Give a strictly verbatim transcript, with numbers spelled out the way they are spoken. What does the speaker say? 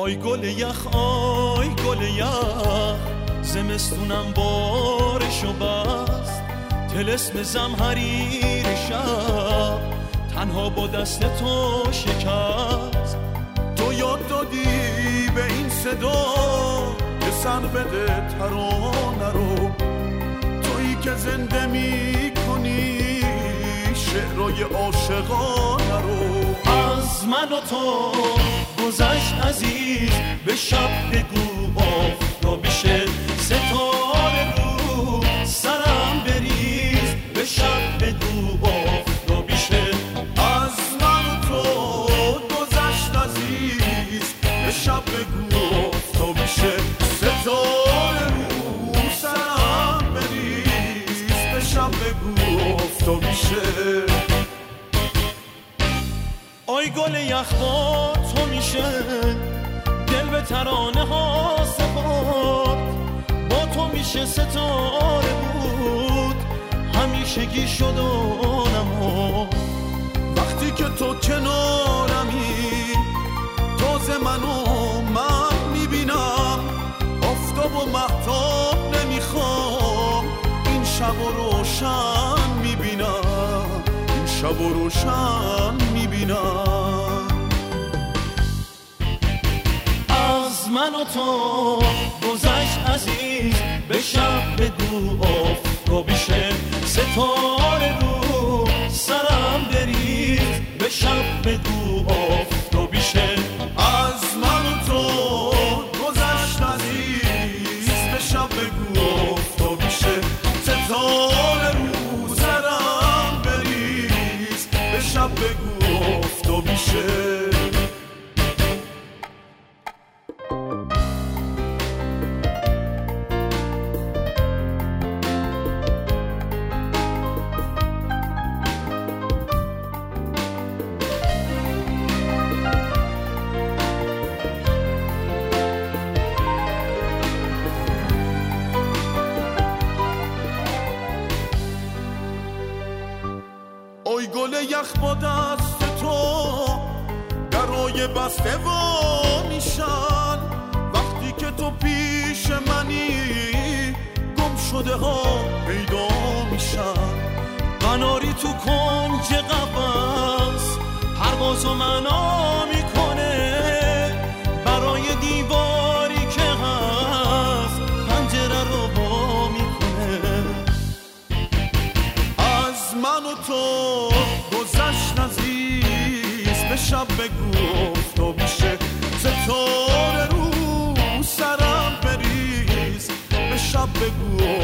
آی گل یخ آی گل یخ زمستونم بارشو بست طلسم زمهریر شب تنها با دست تو شکست تو یاد دادی به این صدا که سر بده ترانه رو تویی که زنده می کنی شعرهای عاشقانه رو از من و تو گذشت عزیز به شب بگو آفتاب شه ستاره رو سرم بریز به شب بگو آفتاب شه از من و تو گذشت عزیز به شب بگو آفتاب شه ستاره رو سرم بریز به شب بگو آفتاب شه آی گل یخ با تو میشه دل به ترانه ها سپرد با تو میشه ستاره بود همیشگی شد و نمود وقتی که تو کنارمی تازه منو من میبینم آفتاب و مهتاب نمیخوام این شب و روشن میبینم این شب و روشن میبینم از من و تو گذشت عزیز به شب بگو آفتابی شه ستاره رو سرم بریز به شب بگو آفتابی شه از من و تو گذشت عزیز به شب بگو آفتابی شه ستاره رو سرم بریز به شب بگو آفتابی شه آی گل یخ با دست تو درای بسته وا میشن وقتی که تو پیش منی گم شده ها پیدا میشن قناری تو کنج قفس پروازو معنا میکنه برای دیواری که هست پنجره رو وا میکنه از من و تو گذشت عزیز به شب بگو آفتابی شه ستاره رو سرم بریز به شب بگو